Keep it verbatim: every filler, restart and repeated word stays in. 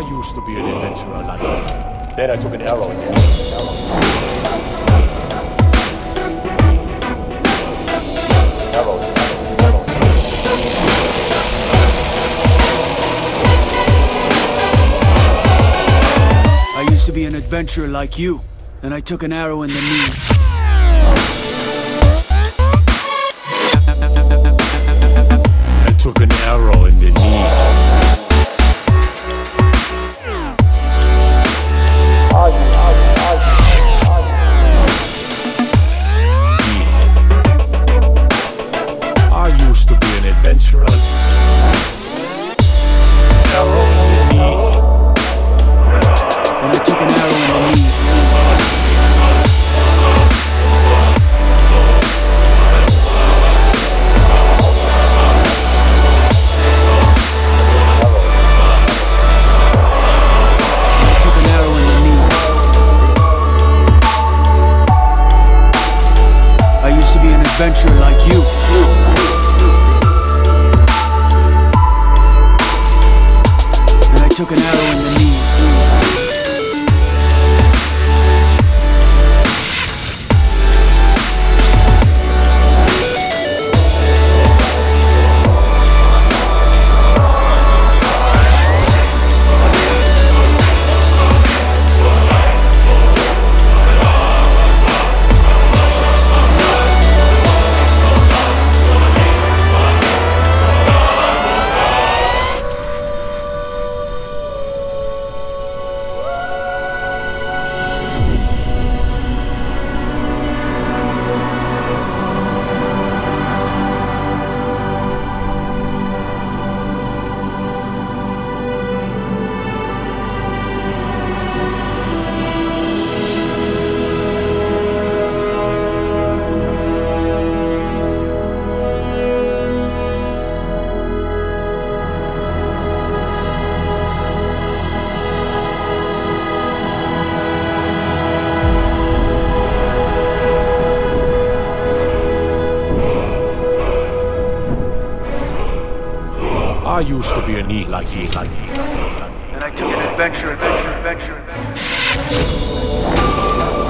used to be an adventurer like you. Then I took an arrow in the arrow. I used to be an adventurer like you. Then I took an arrow in the knee. I took an arrow in the knee. I used to be an adventurer. Arrow in the knee. Then I took an arrow in the knee. Adventure like you. Then I took an arrow in the knee. I used to be a knee like you, like you. And I took an adventure, adventure, adventure, adventure.